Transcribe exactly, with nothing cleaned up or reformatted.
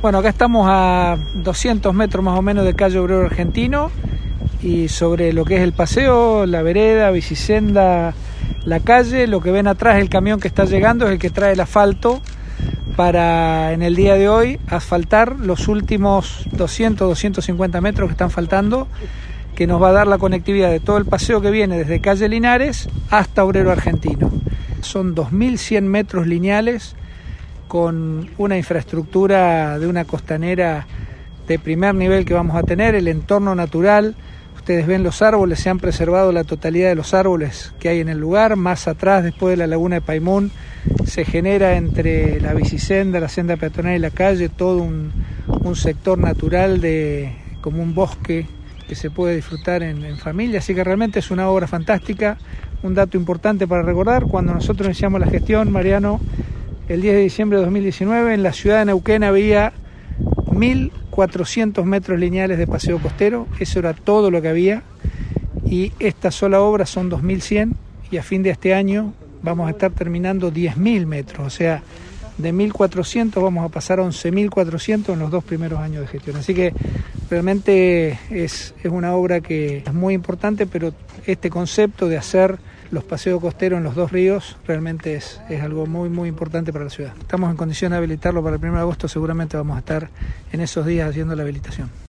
Bueno, acá estamos a doscientos metros más o menos de calle Obrero Argentino y sobre lo que es el paseo, la vereda, bicisenda, la calle, lo que ven atrás, el camión que está llegando es el que trae el asfalto para en el día de hoy asfaltar los últimos doscientos, doscientos cincuenta metros que están faltando, que nos va a dar la conectividad de todo el paseo que viene desde calle Linares hasta Obrero Argentino. Son dos mil cien metros lineales con una infraestructura de una costanera de primer nivel que vamos a tener, el entorno natural. Ustedes ven los árboles, se han preservado la totalidad de los árboles que hay en el lugar. Más atrás, después de la laguna de Paimún, se genera entre la bicisenda, la senda peatonal y la calle todo un, un sector natural de como un bosque que se puede disfrutar en, en familia. Así que realmente es una obra fantástica. Un dato importante para recordar: cuando nosotros iniciamos la gestión, Mariano, el diez de diciembre de dos mil diecinueve, en la ciudad de Neuquén había mil cuatrocientos metros lineales de paseo costero. Eso era todo lo que había, y esta sola obra son dos mil cien, y a fin de este año vamos a estar terminando diez mil metros, o sea, de mil cuatrocientos vamos a pasar a once mil cuatrocientos en los dos primeros años de gestión. Así que realmente es, es una obra que es muy importante, pero este concepto de hacer los paseos costeros en los dos ríos realmente es, es algo muy muy importante para la ciudad. Estamos en condición de habilitarlo para el primero de agosto, seguramente vamos a estar en esos días haciendo la habilitación.